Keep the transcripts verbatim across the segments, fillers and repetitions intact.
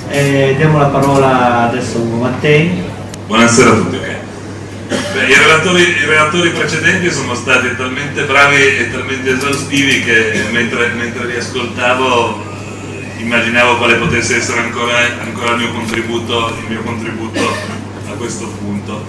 Eh, diamo la parola adesso a Ugo Mattei. Buonasera a tutti. Beh, i, relatori, i relatori precedenti sono stati talmente bravi e talmente esaustivi che mentre, mentre li ascoltavo eh, immaginavo quale potesse essere ancora, ancora il mio contributo, il mio contributo a questo punto.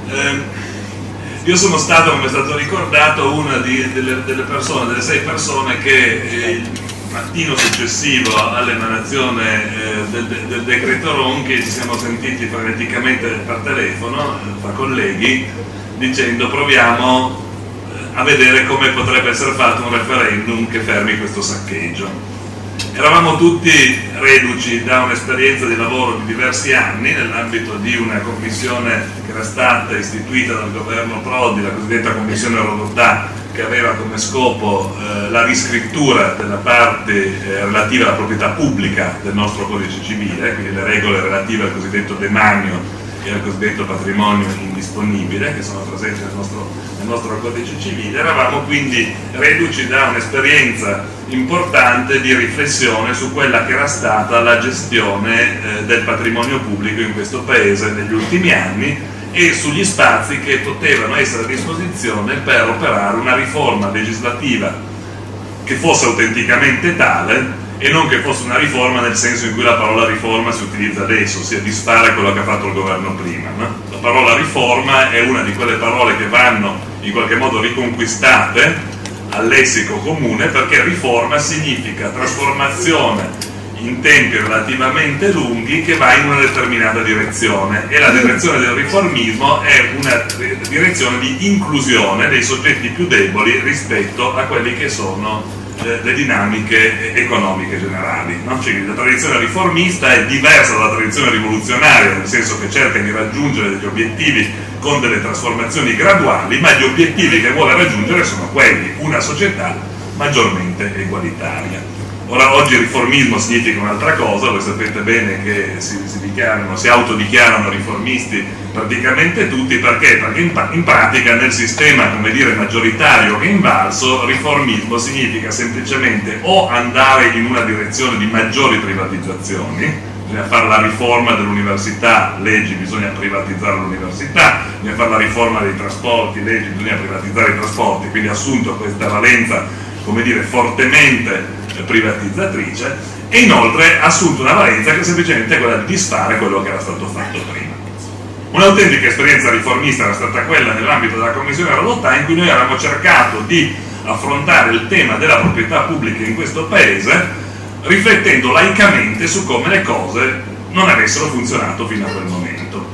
Eh, io sono stato, come è stato ricordato, una di, delle, delle persone, delle sei persone che eh, il mattino successivo all'emanazione eh, del, del decreto Ronchi ci siamo sentiti freneticamente per telefono eh, tra colleghi dicendo proviamo eh, a vedere come potrebbe essere fatto un referendum che fermi questo saccheggio. Eravamo tutti reduci da un'esperienza di lavoro di diversi anni nell'ambito di una commissione che era stata istituita dal governo Prodi, la cosiddetta commissione Rodotà, che aveva come scopo eh, la riscrittura della parte eh, relativa alla proprietà pubblica del nostro codice civile, quindi le regole relative al cosiddetto demanio e al cosiddetto patrimonio indisponibile che sono presenti nel nostro, nel nostro codice civile. Eravamo quindi reduci da un'esperienza importante di riflessione su quella che era stata la gestione eh, del patrimonio pubblico in questo paese negli ultimi anni e sugli spazi che potevano essere a disposizione per operare una riforma legislativa che fosse autenticamente tale e non che fosse una riforma nel senso in cui la parola riforma si utilizza adesso, ossia disfare quello che ha fatto il governo prima, no? La parola riforma è una di quelle parole che vanno in qualche modo riconquistate al lessico comune, perché riforma significa trasformazione in tempi relativamente lunghi che va in una determinata direzione, e la direzione del riformismo è una direzione di inclusione dei soggetti più deboli rispetto a quelli che sono le dinamiche economiche generali, no? Cioè, la tradizione riformista è diversa dalla tradizione rivoluzionaria, nel senso che cerca di raggiungere degli obiettivi con delle trasformazioni graduali, ma gli obiettivi che vuole raggiungere sono quelli: una società maggiormente egualitaria. Ora, oggi il riformismo significa un'altra cosa, voi sapete bene che si, si dichiarano, si autodichiarano riformisti praticamente tutti, perché? Perché in, in pratica nel sistema, come dire, maggioritario che invalso, riformismo significa semplicemente o andare in una direzione di maggiori privatizzazioni, bisogna fare la riforma dell'università, leggi, bisogna privatizzare l'università, bisogna fare la riforma dei trasporti, leggi, bisogna privatizzare i trasporti, quindi assunto questa valenza, come dire, fortemente privatizzatrice, e inoltre ha assunto una valenza che semplicemente è quella di disfare quello che era stato fatto prima. Un'autentica esperienza riformista era stata quella nell'ambito della Commissione Rodotà, in cui noi avevamo cercato di affrontare il tema della proprietà pubblica in questo paese riflettendo laicamente su come le cose non avessero funzionato fino a quel momento.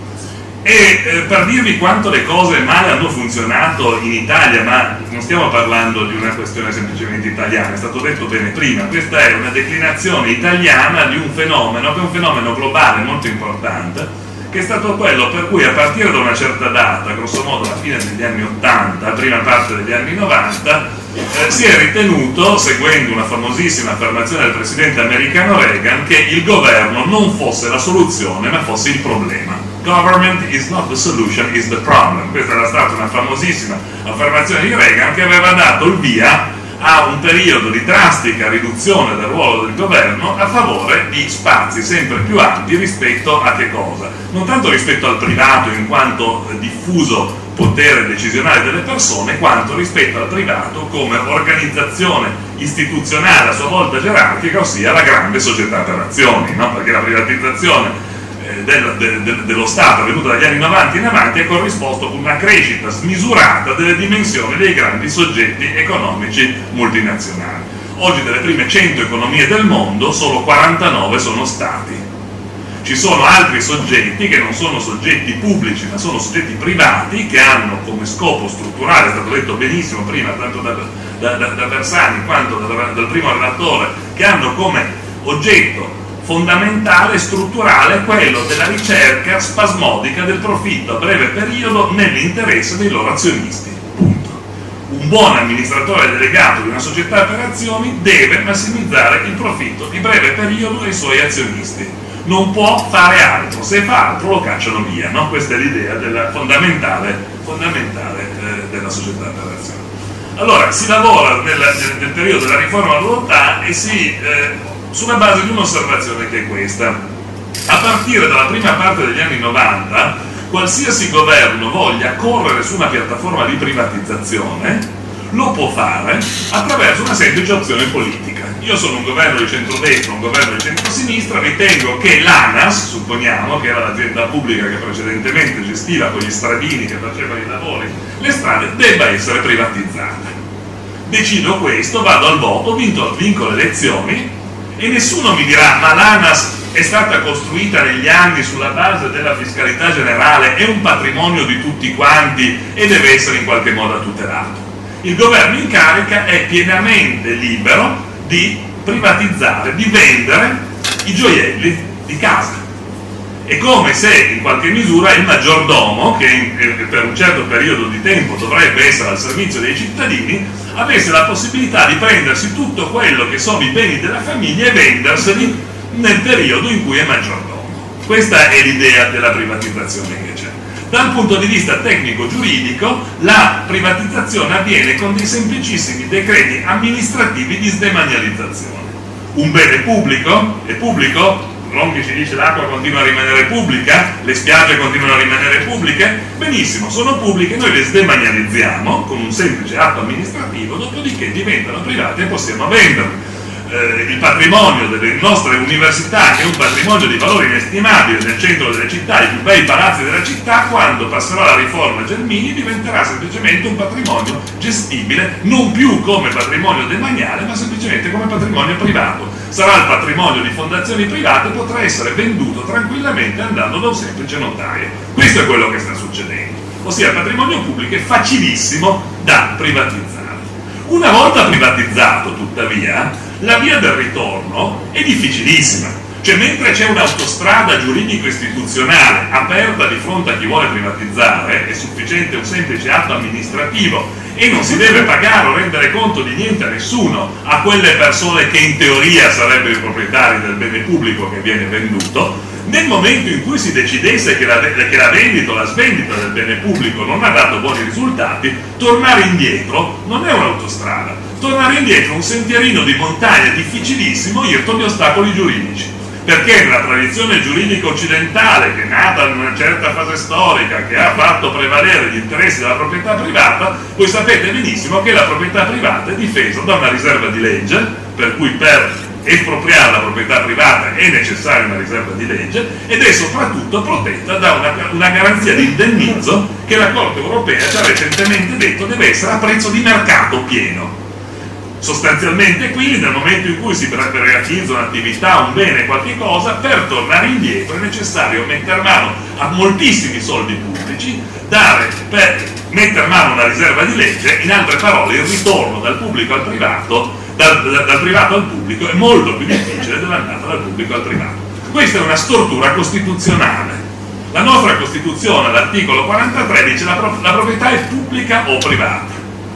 E eh, per dirvi quanto le cose male hanno funzionato in Italia, ma non stiamo parlando di una questione semplicemente italiana, è stato detto bene prima, questa è una declinazione italiana di un fenomeno che è un fenomeno globale molto importante, che è stato quello per cui a partire da una certa data, grosso modo alla fine degli anni ottanta, prima parte degli anni novanta, eh, si è ritenuto, seguendo una famosissima affermazione del presidente americano Reagan, che il governo non fosse la soluzione ma fosse il problema. Government is not the solution, is the problem. Questa era stata una famosissima affermazione di Reagan che aveva dato il via a un periodo di drastica riduzione del ruolo del governo a favore di spazi sempre più ampi rispetto a che cosa? Non tanto rispetto al privato in quanto diffuso potere decisionale delle persone, quanto rispetto al privato come organizzazione istituzionale a sua volta gerarchica, ossia la grande società per azioni, no? Perché la privatizzazione Del, de, de, dello Stato avvenuta dagli anni novanta in avanti è corrisposto con una crescita smisurata delle dimensioni dei grandi soggetti economici multinazionali. Oggi delle prime cento economie del mondo solo quarantanove sono stati. Ci sono altri soggetti che non sono soggetti pubblici ma sono soggetti privati che hanno come scopo strutturale, è stato detto benissimo prima tanto da, da, da, da Bersani quanto da, dal primo relatore, che hanno come oggetto fondamentale e strutturale quello della ricerca spasmodica del profitto a breve periodo nell'interesse dei loro azionisti. Punto. Un buon amministratore delegato di una società per azioni deve massimizzare il profitto di breve periodo dei suoi azionisti. Non può fare altro, se fa altro lo cacciano via, no? Questa è l'idea della fondamentale, fondamentale eh, della società per azioni. Allora, si lavora nel, nel, nel periodo della riforma Rodotà e si... Eh, sulla base di un'osservazione che è questa: a partire dalla prima parte degli anni novanta, qualsiasi governo voglia correre su una piattaforma di privatizzazione lo può fare attraverso una semplice opzione politica. Io sono un governo di centrodestra, un governo di centrosinistra, ritengo che l'ANAS, supponiamo che era l'azienda pubblica che precedentemente gestiva con gli stradini che facevano i lavori le strade, debba essere privatizzata. Decido questo, vado al voto, vinco, vinco le elezioni e nessuno mi dirà ma l'ANAS è stata costruita negli anni sulla base della fiscalità generale, è un patrimonio di tutti quanti e deve essere in qualche modo tutelato. Il governo in carica è pienamente libero di privatizzare, di vendere i gioielli di casa. È come se in qualche misura il maggiordomo, che per un certo periodo di tempo dovrebbe essere al servizio dei cittadini, avesse la possibilità di prendersi tutto quello che sono i beni della famiglia e venderseli nel periodo in cui è maggiordomo. Questa è l'idea della privatizzazione che c'è. Dal punto di vista tecnico-giuridico, la privatizzazione avviene con dei semplicissimi decreti amministrativi di sdemanializzazione. Un bene pubblico è pubblico? Ronchi ci dice l'acqua continua a rimanere pubblica, le spiagge continuano a rimanere pubbliche, benissimo, sono pubbliche, noi le sdemanializziamo con un semplice atto amministrativo, dopodiché diventano private e possiamo venderle. Eh, il patrimonio delle nostre università, che è un patrimonio di valore inestimabile nel centro delle città, i più bei palazzi della città, quando passerà la riforma Gelmini diventerà semplicemente un patrimonio gestibile, non più come patrimonio demaniale, ma semplicemente come patrimonio privato. Sarà il patrimonio di fondazioni private, potrà essere venduto tranquillamente andando da un semplice notaio. Questo è quello che sta succedendo, ossia il patrimonio pubblico è facilissimo da privatizzare. Una volta privatizzato, tuttavia, la via del ritorno è difficilissima, cioè mentre c'è un'autostrada giuridico-istituzionale aperta di fronte a chi vuole privatizzare, è sufficiente un semplice atto amministrativo e non si deve pagare o rendere conto di niente a nessuno, a quelle persone che in teoria sarebbero i proprietari del bene pubblico che viene venduto. Nel momento in cui si decidesse che la, che la vendita o la svendita del bene pubblico non ha dato buoni risultati, tornare indietro non è un'autostrada, tornare indietro è un sentierino di montagna difficilissimo, irto di ostacoli giuridici, perché nella tradizione giuridica occidentale, che è nata in una certa fase storica, che ha fatto prevalere gli interessi della proprietà privata, voi sapete benissimo che la proprietà privata è difesa da una riserva di legge, per cui per espropriare la proprietà privata è necessaria una riserva di legge, ed è soprattutto protetta da una, una garanzia di indennizzo che la Corte europea ci ha recentemente detto deve essere a prezzo di mercato pieno. Sostanzialmente quindi nel momento in cui si realizza un'attività, un bene, qualche cosa, per tornare indietro è necessario mettere mano a moltissimi soldi pubblici, dare per mettere mano a una riserva di legge, in altre parole il ritorno dal pubblico al privato, dal, dal, dal privato al pubblico è molto più difficile dell'andata dal pubblico al privato. Questa è una stortura costituzionale. La nostra Costituzione, all'articolo quarantatré, dice la, pro, la proprietà è pubblica o privata.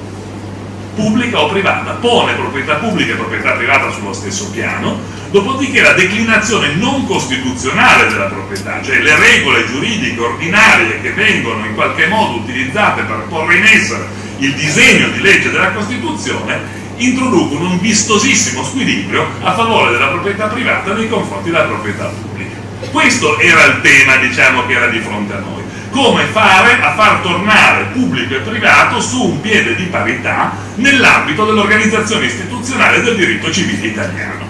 Pubblica o privata, pone proprietà pubblica e proprietà privata sullo stesso piano, dopodiché la declinazione non costituzionale della proprietà, cioè le regole giuridiche ordinarie che vengono in qualche modo utilizzate per porre in essere il disegno di legge della Costituzione, introducono un vistosissimo squilibrio a favore della proprietà privata nei confronti della proprietà pubblica. Questo era il tema, diciamo, che era di fronte a noi. Come fare a far tornare pubblico e privato su un piede di parità nell'ambito dell'organizzazione istituzionale del diritto civile italiano.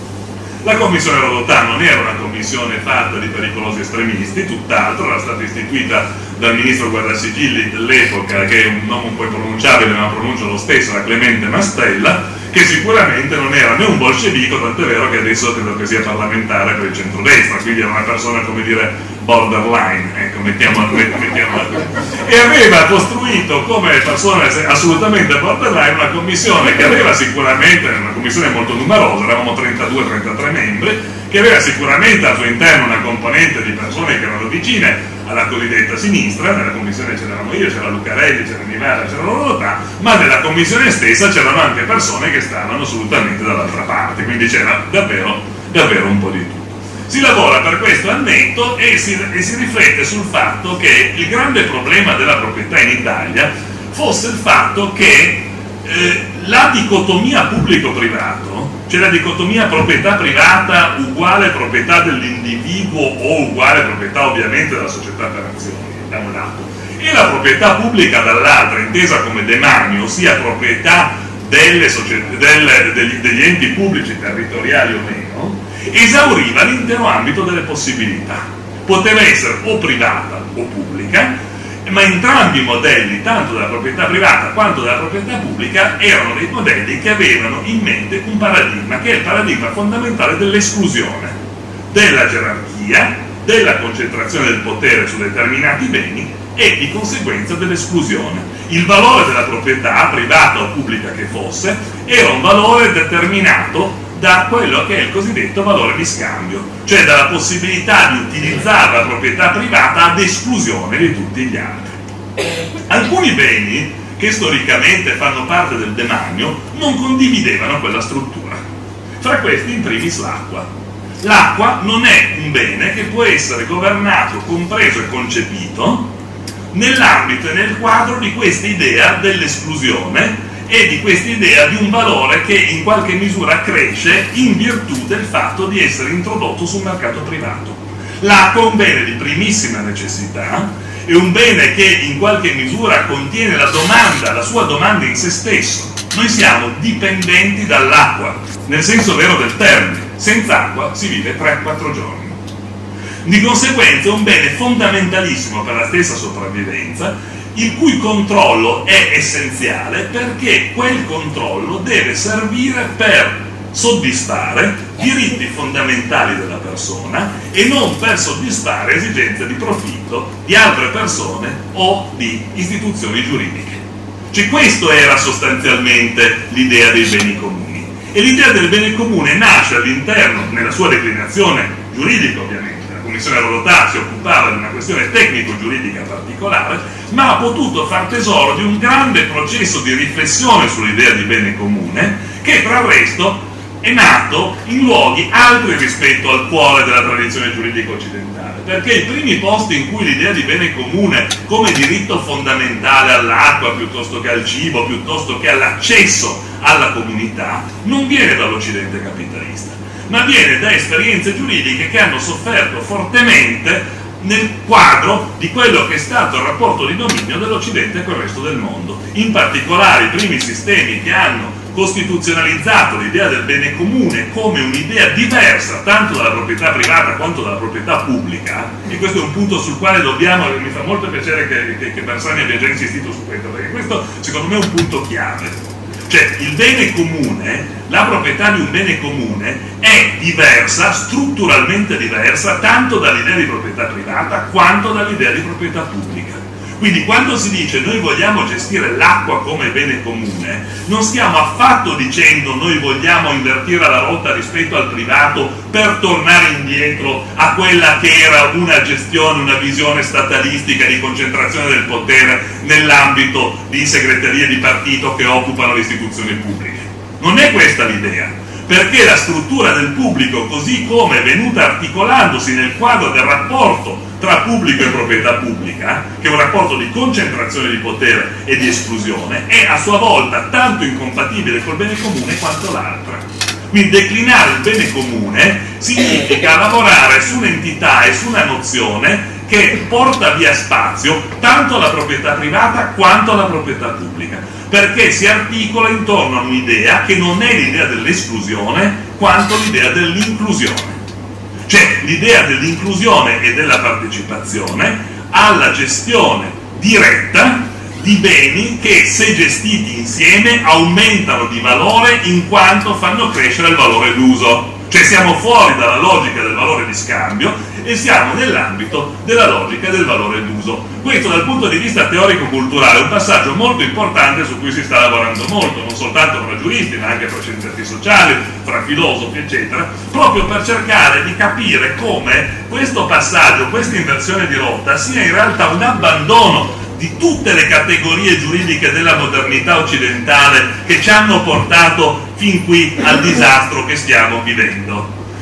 La commissione Rodotà non era una commissione fatta di pericolosi estremisti, tutt'altro, era stata istituita dal ministro Guardasigilli dell'epoca, che è un nome un po' impronunciabile ma pronuncia lo stesso, era Clemente Mastella, che sicuramente non era né un bolscevico, tant'è vero che adesso credo che sia parlamentare per il centrodestra, quindi era una persona, come dire, borderline, ecco, mettiamola mettiamola. E aveva costruito come persona assolutamente borderline una commissione che aveva sicuramente, una commissione molto numerosa, eravamo trentadue trentatré membri, che aveva sicuramente al suo interno una componente di persone che erano vicine alla cosiddetta sinistra. Nella commissione c'eravamo io, c'era Lucarelli, c'era Nivara, c'era Rodotà, ma nella commissione stessa c'erano anche persone che stavano assolutamente dall'altra parte, quindi c'era davvero, davvero un po' di tutto. Si lavora per questo al netto e si, e si riflette sul fatto che il grande problema della proprietà in Italia fosse il fatto che eh, la dicotomia pubblico-privato, cioè la dicotomia proprietà privata uguale proprietà dell'individuo o uguale proprietà ovviamente della società per azioni, da un lato, e la proprietà pubblica dall'altra, intesa come demanio, ossia proprietà delle società, del, degli, degli enti pubblici territoriali o meno, esauriva l'intero ambito delle possibilità. Poteva essere o privata o pubblica, ma entrambi i modelli, tanto della proprietà privata quanto della proprietà pubblica, erano dei modelli che avevano in mente un paradigma, che è il paradigma fondamentale dell'esclusione, della gerarchia, della concentrazione del potere su determinati beni e di conseguenza dell'esclusione. Il valore della proprietà, privata o pubblica che fosse, era un valore determinato da quello che è il cosiddetto valore di scambio, cioè dalla possibilità di utilizzare la proprietà privata ad esclusione di tutti gli altri. Alcuni beni, che storicamente fanno parte del demanio, non condividevano quella struttura. Fra questi in primis l'acqua. L'acqua non è un bene che può essere governato, compreso e concepito nell'ambito e nel quadro di questa idea dell'esclusione e di questa idea di un valore che in qualche misura cresce in virtù del fatto di essere introdotto sul mercato privato. L'acqua è un bene di primissima necessità, è un bene che in qualche misura contiene la domanda, la sua domanda in se stesso. Noi siamo dipendenti dall'acqua, nel senso vero del termine. Senza acqua si vive tre quattro giorni. Di conseguenza è un bene fondamentalissimo per la stessa sopravvivenza, il cui controllo è essenziale perché quel controllo deve servire per soddisfare diritti fondamentali della persona e non per soddisfare esigenze di profitto di altre persone o di istituzioni giuridiche. Cioè questo era sostanzialmente l'idea dei beni comuni, e l'idea del bene comune nasce all'interno, nella sua declinazione giuridica ovviamente, la Commissione Rodotà si occupava di una questione tecnico-giuridica particolare, ma ha potuto far tesoro di un grande processo di riflessione sull'idea di bene comune che tra il resto è nato in luoghi altri rispetto al cuore della tradizione giuridica occidentale, perché i primi posti in cui l'idea di bene comune come diritto fondamentale all'acqua piuttosto che al cibo, piuttosto che all'accesso alla comunità, non viene dall'Occidente capitalista, ma viene da esperienze giuridiche che hanno sofferto fortemente nel quadro di quello che è stato il rapporto di dominio dell'Occidente con il resto del mondo. In particolare i primi sistemi che hanno costituzionalizzato l'idea del bene comune come un'idea diversa tanto dalla proprietà privata quanto dalla proprietà pubblica, e questo è un punto sul quale dobbiamo, mi fa molto piacere che, che, che Bersani abbia già insistito su questo, perché questo secondo me è un punto chiave. Cioè il bene comune, la proprietà di un bene comune è diversa, strutturalmente diversa, tanto dall'idea di proprietà privata quanto dall'idea di proprietà pubblica. Quindi quando si dice noi vogliamo gestire l'acqua come bene comune, non stiamo affatto dicendo noi vogliamo invertire la rotta rispetto al privato per tornare indietro a quella che era una gestione, una visione statalistica di concentrazione del potere nell'ambito di segreterie di partito che occupano le istituzioni pubbliche. Non è questa l'idea, perché la struttura del pubblico, così come è venuta articolandosi nel quadro del rapporto tra pubblico e proprietà pubblica, che è un rapporto di concentrazione di potere e di esclusione, è a sua volta tanto incompatibile col bene comune quanto l'altra. Quindi declinare il bene comune significa lavorare su un'entità e su una nozione che porta via spazio tanto alla proprietà privata quanto alla proprietà pubblica, perché si articola intorno a un'idea che non è l'idea dell'esclusione quanto l'idea dell'inclusione. Cioè l'idea dell'inclusione e della partecipazione alla gestione diretta di beni che, se gestiti insieme, aumentano di valore in quanto fanno crescere il valore d'uso. Cioè siamo fuori dalla logica del valore di scambio e siamo nell'ambito della logica del valore d'uso. Questo dal punto di vista teorico-culturale è un passaggio molto importante su cui si sta lavorando molto, non soltanto fra giuristi ma anche fra scienziati sociali, fra filosofi eccetera, proprio per cercare di capire come questo passaggio, questa inversione di rotta sia in realtà un abbandono di tutte le categorie giuridiche della modernità occidentale che ci hanno portato fin qui al disastro che stiamo vivendo.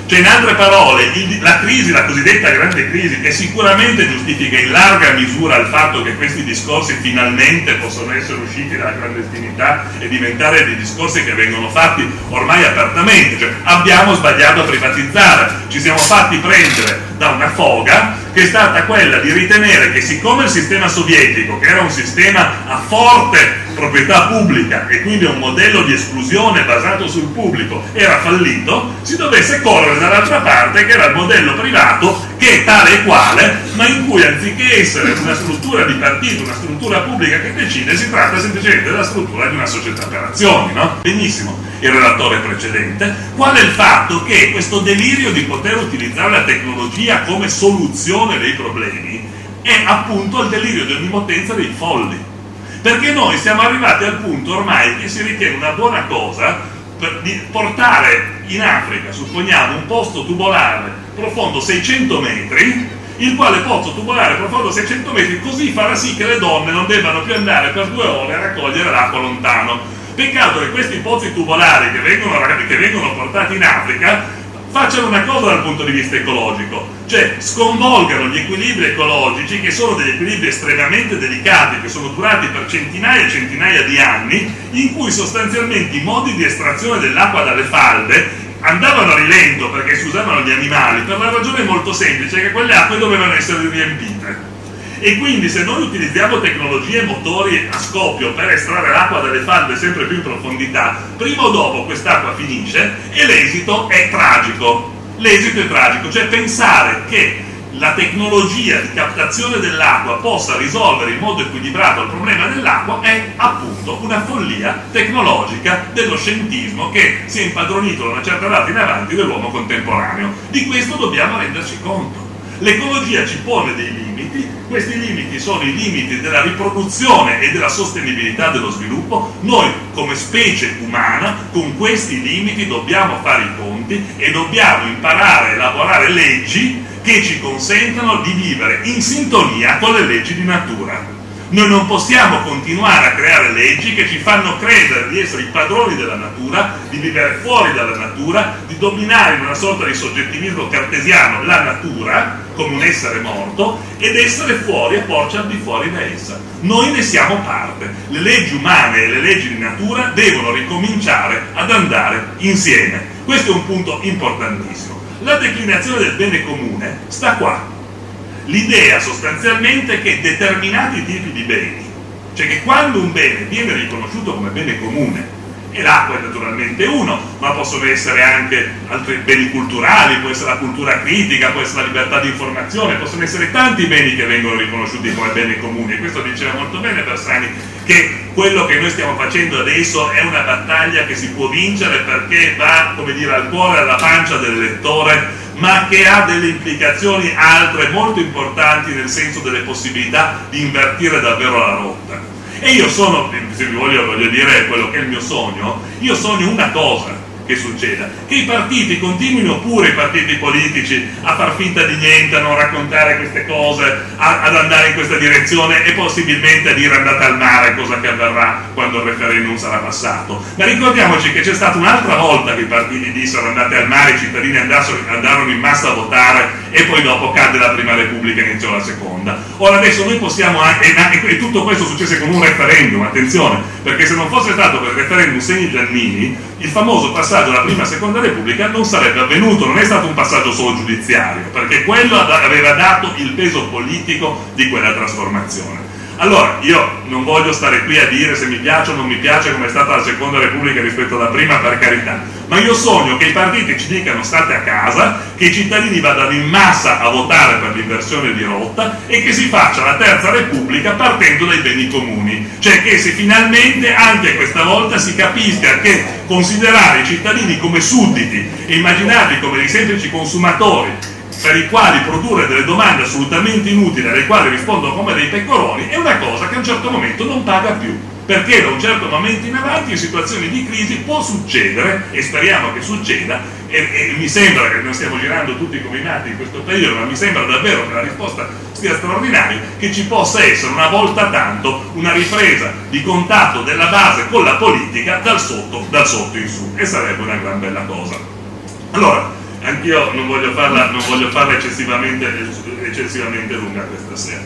Cioè, in altre parole, il, la crisi, la cosiddetta grande crisi, che sicuramente giustifica in larga misura il fatto che questi discorsi finalmente possono essere usciti dalla clandestinità e diventare dei discorsi che vengono fatti ormai apertamente. Cioè, abbiamo sbagliato a privatizzare, ci siamo fatti prendere da una foga che è stata quella di ritenere che, siccome il sistema sovietico, che era un sistema a forte proprietà pubblica e quindi un modello di esclusione basato sul pubblico, era fallito, si dovesse correre dall'altra parte, che era il modello privato, che è tale e quale, ma in cui, anziché essere una struttura di partito, una struttura pubblica che decide, si tratta semplicemente della struttura di una società per azioni, no? Benissimo. Il relatore precedente, qual è il fatto che questo delirio di poter utilizzare la tecnologia come soluzione dei problemi è appunto il delirio di onnipotenza dei folli, perché noi siamo arrivati al punto ormai che si ritiene una buona cosa per di portare in Africa, supponiamo, un pozzo tubolare profondo seicento metri, il quale pozzo tubolare profondo seicento metri, così farà sì che le donne non debbano più andare per due ore a raccogliere l'acqua lontano. Peccato che questi pozzi tubolari che vengono, che vengono portati in Africa facciano una cosa dal punto di vista ecologico, cioè sconvolgano gli equilibri ecologici, che sono degli equilibri estremamente delicati, che sono durati per centinaia e centinaia di anni, in cui sostanzialmente i modi di estrazione dell'acqua dalle falde andavano a rilento perché si usavano gli animali, per la ragione molto semplice che quelle acque dovevano essere riempite. E quindi, se noi utilizziamo tecnologie e motori a scoppio per estrarre l'acqua dalle falde sempre più in profondità, prima o dopo quest'acqua finisce e l'esito è tragico. L'esito è tragico, cioè pensare che la tecnologia di captazione dell'acqua possa risolvere in modo equilibrato il problema dell'acqua è appunto una follia tecnologica dello scientismo che si è impadronito da una certa data in avanti dell'uomo contemporaneo. Di questo dobbiamo renderci conto. L'ecologia ci pone dei limiti, questi limiti sono i limiti della riproduzione e della sostenibilità dello sviluppo. Noi come specie umana con questi limiti dobbiamo fare i conti e dobbiamo imparare a elaborare leggi che ci consentano di vivere in sintonia con le leggi di natura. Noi non possiamo continuare a creare leggi che ci fanno credere di essere i padroni della natura, di vivere fuori dalla natura, di dominare in una sorta di soggettivismo cartesiano la natura come un essere morto ed essere fuori e porci al di fuori da essa. Noi ne siamo parte. Le leggi umane e le leggi di natura devono ricominciare ad andare insieme. Questo è un punto importantissimo. La declinazione del bene comune sta qua. L'idea sostanzialmente che determinati tipi di beni, cioè che quando un bene viene riconosciuto come bene comune, e l'acqua è naturalmente uno, ma possono essere anche altri beni culturali, può essere la cultura critica, può essere la libertà di informazione, possono essere tanti beni che vengono riconosciuti come beni comuni, e questo diceva molto bene Bersani, che quello che noi stiamo facendo adesso è una battaglia che si può vincere perché va, come dire, al cuore e alla pancia del lettore, ma che ha delle implicazioni altre molto importanti nel senso delle possibilità di invertire davvero la rotta. E io sono, se vi voglio, voglio dire quello che è il mio sogno, io sogno una cosa che succeda, che i partiti continuino pure, i partiti politici, a far finta di niente, a non raccontare queste cose, a, ad andare in questa direzione e possibilmente a dire andate al mare, cosa che avverrà quando il referendum sarà passato. Ma ricordiamoci che c'è stata un'altra volta che i partiti dissero andate al mare, i cittadini andassero, andarono in massa a votare e poi dopo cadde la prima repubblica e iniziò la seconda. Ora adesso noi possiamo anche, e, e tutto questo successe con un referendum, attenzione, perché se non fosse stato per il referendum Segni-Giannini, il famoso passaggio alla prima e seconda repubblica non sarebbe avvenuto, non è stato un passaggio solo giudiziario, perché quello aveva dato il peso politico di quella trasformazione. Allora, io non voglio stare qui a dire se mi piace o non mi piace come è stata la seconda repubblica rispetto alla prima, per carità, ma io sogno che i partiti ci dicano state a casa, che i cittadini vadano in massa a votare per l'inversione di rotta e che si faccia la terza repubblica partendo dai beni comuni, cioè che se finalmente anche questa volta si capisca che considerare i cittadini come sudditi e immaginarli come dei semplici consumatori per i quali produrre delle domande assolutamente inutili alle quali rispondono come dei pecoroni è una cosa che a un certo momento non paga più, perché da un certo momento in avanti in situazioni di crisi può succedere, e speriamo che succeda, e, e mi sembra che non stiamo girando tutti come i matti in questo periodo, ma mi sembra davvero che la risposta sia straordinaria, che ci possa essere una volta tanto una ripresa di contatto della base con la politica dal sotto, dal sotto in su, e sarebbe una gran bella cosa. Allora, anch'io non voglio farla, non voglio farla eccessivamente, eccessivamente lunga questa sera.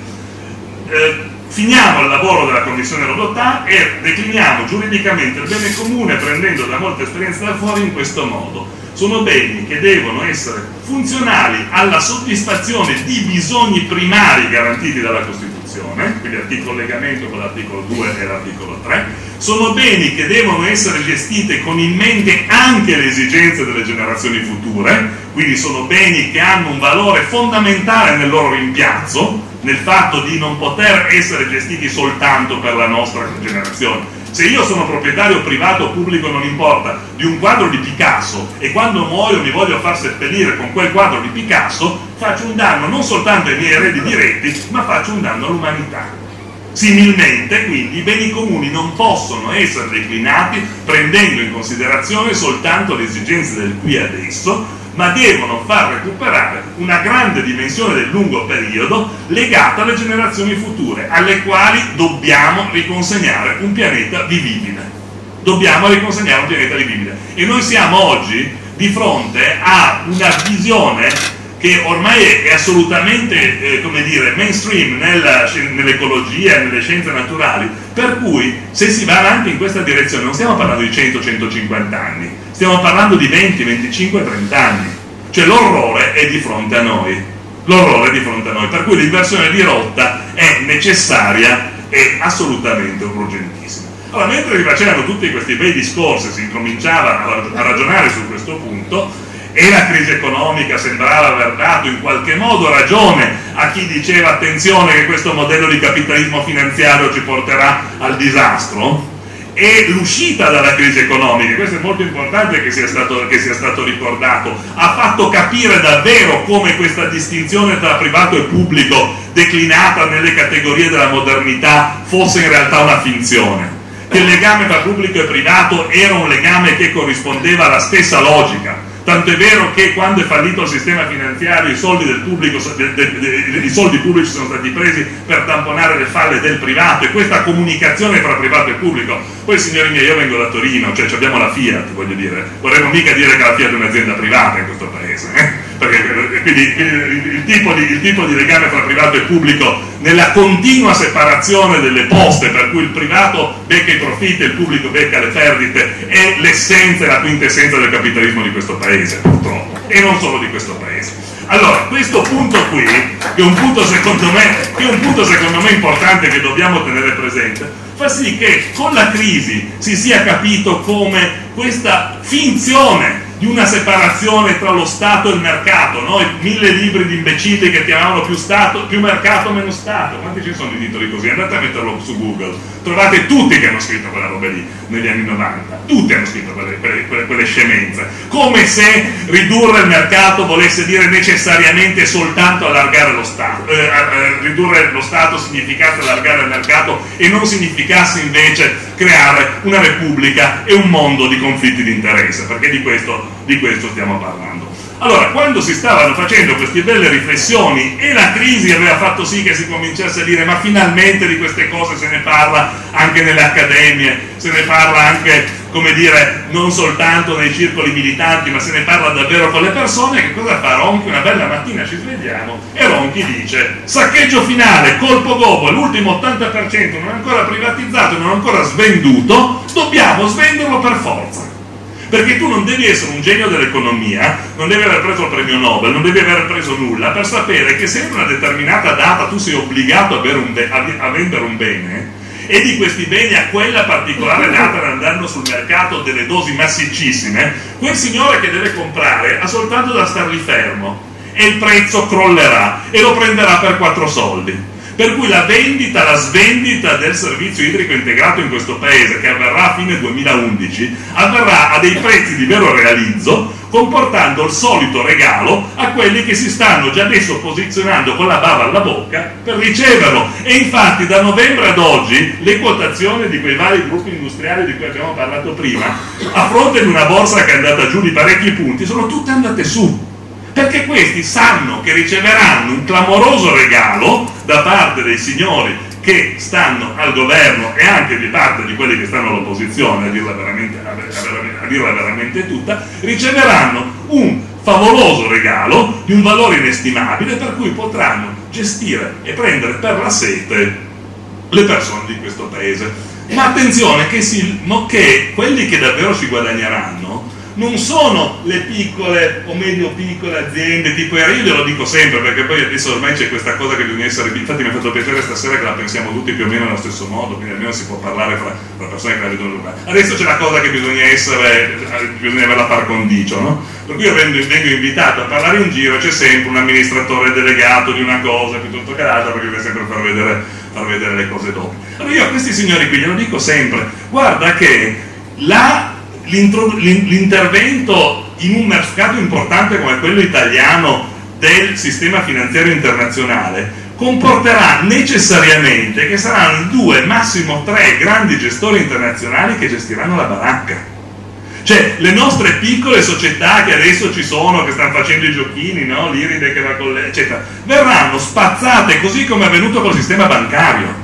Eh, finiamo il lavoro della Commissione Rodotà e decliniamo giuridicamente il bene comune prendendo da molte esperienze da fuori in questo modo. Sono beni che devono essere funzionali alla soddisfazione di bisogni primari garantiti dalla Costituzione, quindi il collegamento con l'articolo due e l'articolo tre, sono beni che devono essere gestiti con in mente anche le esigenze delle generazioni future, quindi sono beni che hanno un valore fondamentale nel loro rimpiazzo, nel fatto di non poter essere gestiti soltanto per la nostra generazione. Se io sono proprietario privato o pubblico non importa, di un quadro di Picasso e quando muoio mi voglio far seppellire con quel quadro di Picasso, faccio un danno non soltanto ai miei eredi diretti, ma faccio un danno all'umanità. Similmente, quindi, i beni comuni non possono essere declinati prendendo in considerazione soltanto le esigenze del qui e adesso, ma devono far recuperare una grande dimensione del lungo periodo legata alle generazioni future, alle quali dobbiamo riconsegnare un pianeta vivibile. Dobbiamo riconsegnare un pianeta vivibile. E noi siamo oggi di fronte a una visione che ormai è assolutamente, eh, come dire, mainstream nella, nell'ecologia e nelle scienze naturali, per cui se si va avanti in questa direzione non stiamo parlando di cento centocinquanta anni, stiamo parlando di venti, venticinque, trenta anni, cioè l'orrore è di fronte a noi, l'orrore è di fronte a noi, per cui l'inversione di rotta è necessaria e assolutamente urgentissima. Allora, mentre si facevano tutti questi bei discorsi, si incominciava a ragionare su questo punto, e la crisi economica sembrava aver dato in qualche modo ragione a chi diceva attenzione che questo modello di capitalismo finanziario ci porterà al disastro, e l'uscita dalla crisi economica, questo è molto importante che sia stato, che sia stato ricordato, ha fatto capire davvero come questa distinzione tra privato e pubblico declinata nelle categorie della modernità fosse in realtà una finzione, che il legame tra pubblico e privato era un legame che corrispondeva alla stessa logica. Tanto è vero che quando è fallito il sistema finanziario i soldi del pubblico, de, de, de, i soldi pubblici sono stati presi per tamponare le falle del privato, e questa comunicazione tra privato e pubblico, poi signori miei, io vengo da Torino, cioè abbiamo la Fiat, voglio dire, vorremmo mica dire che la Fiat è un'azienda privata in questo paese, eh? Perché quindi, quindi il, tipo di, il tipo di legame tra privato e pubblico nella continua separazione delle poste, per cui il privato becca i profitti e il pubblico becca le perdite, è l'essenza e la quintessenza del capitalismo di questo paese, purtroppo, e non solo di questo paese. Allora, questo punto qui, che è un punto secondo me, che è un punto secondo me importante che dobbiamo tenere presente, fa sì che con la crisi si sia capito come questa finzione di una separazione tra lo Stato e il mercato, no? I mille libri di imbecilli che chiamavano più Stato, più mercato, meno Stato. Quanti ci sono di titoli così? Andate a metterlo su Google, trovate tutti che hanno scritto quella roba lì negli anni novanta, tutti hanno scritto quelle, quelle, quelle, quelle scemenze, come se ridurre il mercato volesse dire necessariamente soltanto allargare lo Stato, eh, eh, ridurre lo Stato significasse allargare il mercato e non significasse invece creare una repubblica e un mondo di conflitti di interesse, perché di questo di questo stiamo parlando. Allora, quando si stavano facendo queste belle riflessioni e la crisi aveva fatto sì che si cominciasse a dire ma finalmente di queste cose se ne parla anche nelle accademie, se ne parla anche, come dire, non soltanto nei circoli militanti, ma se ne parla davvero con le persone, che cosa fa Ronchi? Una bella mattina ci svegliamo e Ronchi dice saccheggio finale, colpo gobo, l'ultimo ottanta per cento non è ancora privatizzato, non è ancora svenduto, dobbiamo svenderlo per forza. Perché tu non devi essere un genio dell'economia, non devi aver preso il premio Nobel, non devi aver preso nulla per sapere che se in una determinata data tu sei obbligato a, un a vendere un bene, e di questi beni a quella particolare data ne andranno sul mercato delle dosi massiccissime, quel signore che deve comprare ha soltanto da starli fermo e il prezzo crollerà e lo prenderà per quattro soldi. Per cui la vendita, la svendita del servizio idrico integrato in questo paese, che avverrà a fine duemilaundici, avverrà a dei prezzi di vero realizzo, comportando il solito regalo a quelli che si stanno già adesso posizionando con la bava alla bocca per riceverlo. E infatti da novembre ad oggi le quotazioni di quei vari gruppi industriali di cui abbiamo parlato prima, a fronte di una borsa che è andata giù di parecchi punti, sono tutte andate su. Perché questi sanno che riceveranno un clamoroso regalo da parte dei signori che stanno al governo e anche di parte di quelli che stanno all'opposizione, a dirla veramente, a dirla veramente tutta, riceveranno un favoloso regalo di un valore inestimabile, per cui potranno gestire e prendere per la sete le persone di questo paese. Ma attenzione che, si, che quelli che davvero ci guadagneranno non sono le piccole o medio piccole aziende tipo Era, io glielo dico sempre, perché poi adesso ormai c'è questa cosa che bisogna essere, infatti mi ha fatto piacere stasera che la pensiamo tutti più o meno nello stesso modo, quindi almeno si può parlare fra, fra persone che la vedono giocare. Adesso c'è la cosa che bisogna essere, bisogna averla par condicio, no? Per cui io vengo, vengo invitato a parlare in giro, c'è sempre un amministratore delegato di una cosa piuttosto che l'altra, perché deve sempre far vedere, far vedere le cose dopo. Allora io a questi signori qui glielo dico sempre, guarda che la l'intervento in un mercato importante come quello italiano del sistema finanziario internazionale comporterà necessariamente che saranno due, massimo tre grandi gestori internazionali che gestiranno la baracca. Cioè le nostre piccole società che adesso ci sono, che stanno facendo i giochini, no? l'Iride che va con le, eccetera, verranno spazzate così come è avvenuto col sistema bancario.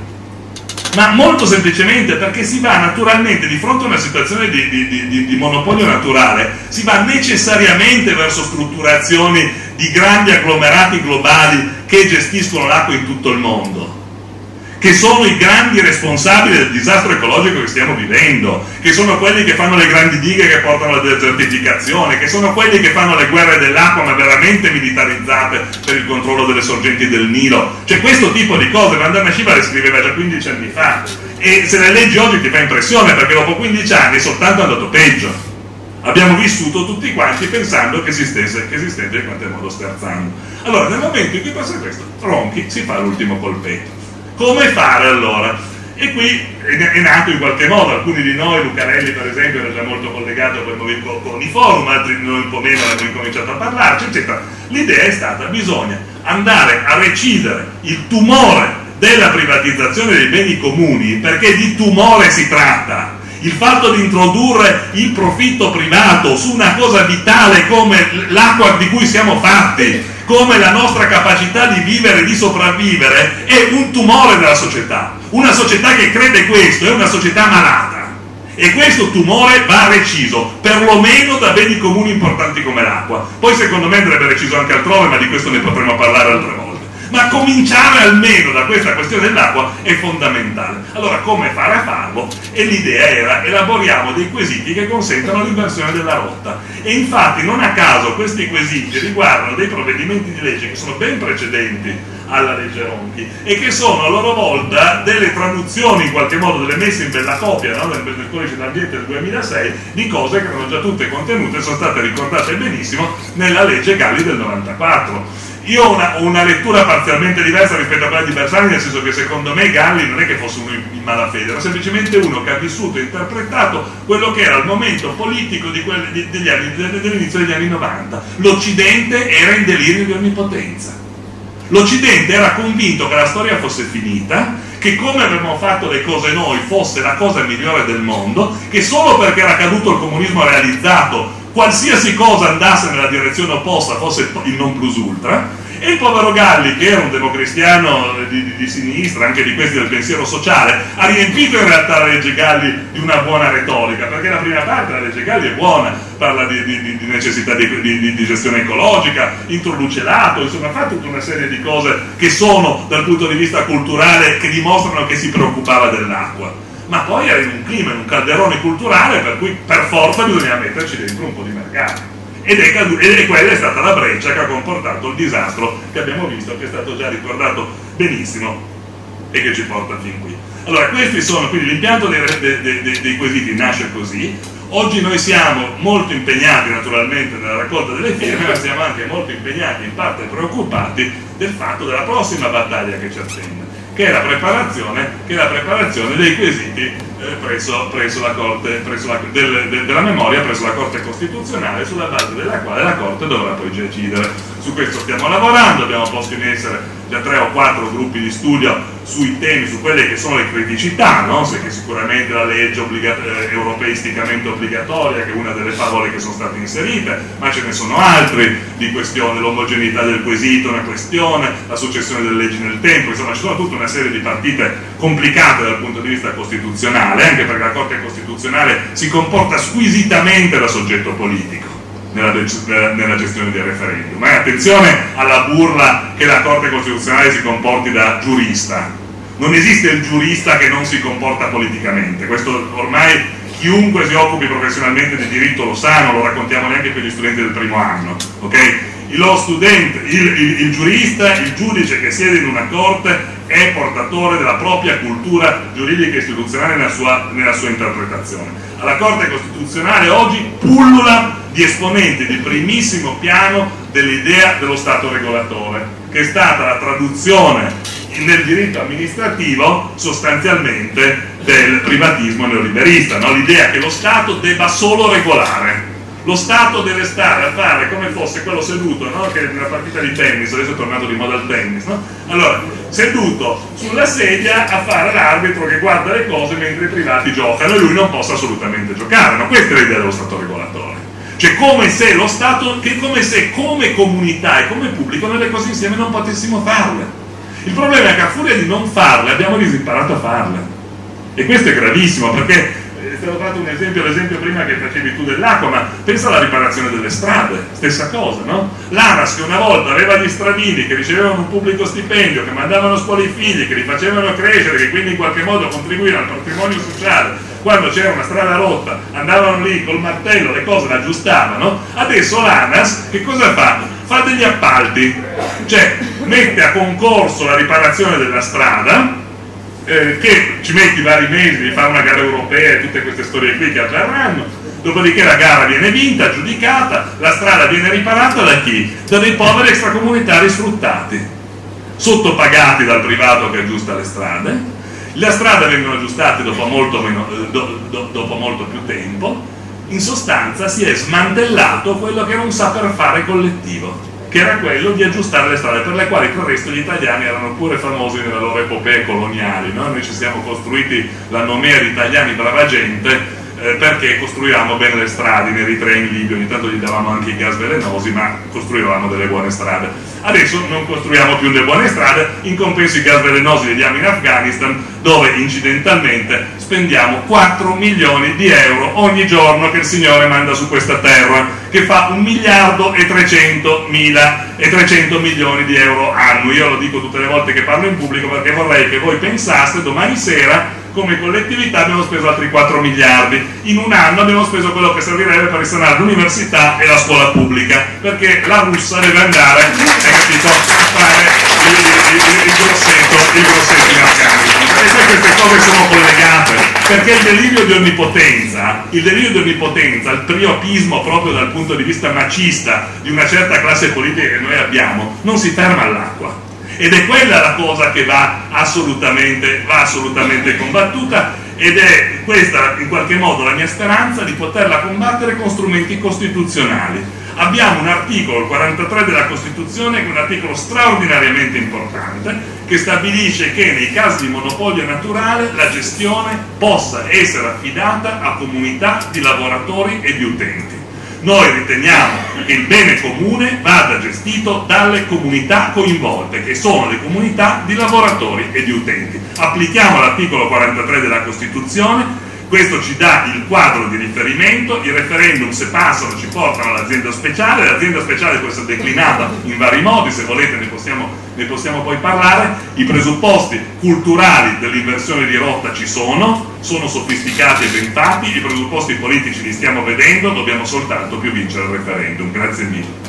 Ma molto semplicemente perché si va naturalmente, di fronte a una situazione di, di, di, di monopolio naturale, si va necessariamente verso strutturazioni di grandi agglomerati globali che gestiscono l'acqua in tutto il mondo, che sono i grandi responsabili del disastro ecologico che stiamo vivendo, che sono quelli che fanno le grandi dighe che portano alla desertificazione, che sono quelli che fanno le guerre dell'acqua ma veramente militarizzate per il controllo delle sorgenti del Nilo. Cioè questo tipo di cose Vandana Shiva le scriveva già quindici anni fa, e se le leggi oggi ti fa impressione, perché dopo quindici anni soltanto è andato peggio. Abbiamo vissuto tutti quanti pensando che si stesse, che si stesse in qualche modo scherzando. Allora nel momento in cui passa questo, Ronchi si fa l'ultimo colpetto. Come fare allora? E qui è nato in qualche modo, alcuni di noi, Lucarelli per esempio era già molto collegato con, con i forum, altri di noi un po' meno hanno incominciato a parlarci, eccetera. L'idea è stata, bisogna andare a recidere il tumore della privatizzazione dei beni comuni, perché di tumore si tratta. Il fatto di introdurre il profitto privato su una cosa vitale come l'acqua di cui siamo fatti, come la nostra capacità di vivere e di sopravvivere, è un tumore della società. Una società che crede questo è una società malata, e questo tumore va reciso, perlomeno da beni comuni importanti come l'acqua. Poi secondo me andrebbe reciso anche altrove, ma di questo ne potremo parlare altre volte. Ma cominciare almeno da questa questione dell'acqua è fondamentale. Allora come fare a farlo? E l'idea era: elaboriamo dei quesiti che consentano l'inversione della rotta. E infatti non a caso questi quesiti riguardano dei provvedimenti di legge che sono ben precedenti alla legge Ronchi e che sono a loro volta delle traduzioni, in qualche modo delle messe in bella copia, no? nel, nel codice dell'ambiente del duemilasei, di cose che erano già tutte contenute e sono state ricordate benissimo nella legge Galli del novantaquattro. Io ho una, una lettura parzialmente diversa rispetto a quella di Bersani, nel senso che secondo me Galli non è che fosse uno in malafede, era semplicemente uno che ha vissuto e interpretato quello che era il momento politico di quelli, di, degli anni, dell'inizio degli anni novanta. L'Occidente era in delirio di onnipotenza. L'Occidente era convinto che la storia fosse finita, che come avevamo fatto le cose noi fosse la cosa migliore del mondo, che solo perché era caduto il comunismo realizzato qualsiasi cosa andasse nella direzione opposta fosse il non plus ultra. E il povero Galli, che era un democristiano di, di, di sinistra, anche di questi del pensiero sociale, ha riempito in realtà la legge Galli di una buona retorica, perché la prima parte della legge Galli è buona, parla di, di, di necessità di, di, di gestione ecologica, introduce l'atto, insomma fa tutta una serie di cose che sono dal punto di vista culturale, che dimostrano che si preoccupava dell'acqua. Ma poi era in un clima, in un calderone culturale per cui per forza bisogna metterci dentro un po' di mercato. Ed è, caduto, ed è quella è stata la breccia che ha comportato il disastro che abbiamo visto, che è stato già ricordato benissimo e che ci porta fin qui. Allora questi sono, quindi l'impianto dei, dei, dei, dei quesiti nasce così. Oggi noi siamo molto impegnati naturalmente nella raccolta delle firme, ma siamo anche molto impegnati, in parte preoccupati del fatto della prossima battaglia che ci attende, che è la preparazione, che è la preparazione dei quesiti eh, presso, presso la Corte, presso la, del, de, della memoria presso la Corte Costituzionale, sulla base della quale la Corte dovrà poi decidere. Su questo stiamo lavorando, abbiamo posto in essere già tre o quattro gruppi di studio sui temi, su quelle che sono le criticità, no? Se che sicuramente la legge obbliga, eh, europeisticamente obbligatoria, che è una delle favole che sono state inserite, ma ce ne sono altri di questione, l'omogeneità del quesito, una questione, la successione delle leggi nel tempo, insomma ci sono tutta una serie di partite complicate dal punto di vista costituzionale, anche perché la Corte Costituzionale si comporta squisitamente da soggetto politico. nella, nella, nella gestione del referendum. Eh, attenzione alla burla che la Corte Costituzionale si comporti da giurista. Non esiste il giurista che non si comporta politicamente, questo ormai chiunque si occupi professionalmente di diritto lo sa, non lo raccontiamo neanche per gli studenti del primo anno, ok? Lo studente, il, il, il giurista, il giudice che siede in una corte è portatore della propria cultura giuridica e istituzionale nella sua, nella sua interpretazione. Alla Corte Costituzionale oggi pullula di esponenti di primissimo piano dell'idea dello Stato regolatore, che è stata la traduzione nel diritto amministrativo sostanzialmente del privatismo neoliberista, no? L'idea che lo Stato debba solo regolare. Lo Stato deve stare a fare come fosse quello seduto, no? Che nella partita di tennis, adesso è tornato di moda il tennis, no? Allora, seduto sulla sedia a fare l'arbitro che guarda le cose mentre i privati giocano e lui non possa assolutamente giocare, no? Questa è l'idea dello Stato regolatore. Cioè come se lo Stato, che come se come comunità e come pubblico noi le cose insieme non potessimo farle. Il problema è che a furia di non farle abbiamo disimparato a farle. E questo è gravissimo, perché è stato fatto un esempio, l'esempio prima che facevi tu dell'acqua, ma pensa alla riparazione delle strade, stessa cosa, no? L'ANAS che una volta aveva gli stradini che ricevevano un pubblico stipendio, che mandavano a scuola i figli, che li facevano crescere, che quindi in qualche modo contribuivano al patrimonio sociale, quando c'era una strada rotta andavano lì col martello, le cose le aggiustavano. Adesso l'ANAS che cosa fa? Fa degli appalti, cioè mette a concorso la riparazione della strada, Eh, che ci metti vari mesi di fare una gara europea e tutte queste storie qui che avverranno, dopodiché la gara viene vinta, aggiudicata, la strada viene riparata da chi? Da dei poveri extracomunitari sfruttati, sottopagati dal privato che aggiusta le strade. Le strade vengono aggiustate dopo molto, meno, do, do, dopo molto più tempo. In sostanza si è smantellato quello che era un saper fare collettivo, che era quello di aggiustare le strade, per le quali per il resto gli italiani erano pure famosi nelle loro epopee coloniali, no? Noi ci siamo costruiti la nomea di italiani brava gente eh, perché costruivamo bene le strade, in Eritrea e in Libia, ogni tanto gli davamo anche i gas velenosi, ma costruivamo delle buone strade. Adesso non costruiamo più le buone strade, in compenso i gas velenosi li diamo in Afghanistan, dove incidentalmente spendiamo quattro milioni di euro ogni giorno che il Signore manda su questa terra, che fa un miliardo e trecento mila e trecento milioni di euro annui. Io lo dico tutte le volte che parlo in pubblico perché vorrei che voi pensaste domani sera come collettività abbiamo speso altri quattro miliardi, in un anno abbiamo speso quello che servirebbe per risanare l'università e la scuola pubblica, perché la russa deve andare, hai capito, a fare il, il, il, il grossetto il grossetto in Afghanistan. E sai, queste cose sono collegate, perché il delirio di onnipotenza il delirio di onnipotenza, il priapismo proprio dal punto di vista macista di una certa classe politica che noi abbiamo, non si ferma all'acqua. Ed è quella la cosa che va assolutamente, va assolutamente combattuta, ed è questa in qualche modo la mia speranza di poterla combattere con strumenti costituzionali. Abbiamo un articolo, il quarantatré della Costituzione, che è un articolo straordinariamente importante, che stabilisce che nei casi di monopolio naturale la gestione possa essere affidata a comunità di lavoratori e di utenti. Noi riteniamo che il bene comune vada gestito dalle comunità coinvolte, che sono le comunità di lavoratori e di utenti. Applichiamo l'articolo quarantatré della Costituzione, questo ci dà il quadro di riferimento, i referendum se passano ci portano all'azienda speciale, l'azienda speciale può essere declinata in vari modi, se volete ne possiamo, ne possiamo poi parlare, i presupposti culturali dell'inversione di rotta ci sono, sono sofisticati e ben fatti, i presupposti politici li stiamo vedendo, dobbiamo soltanto più vincere il referendum. Grazie mille.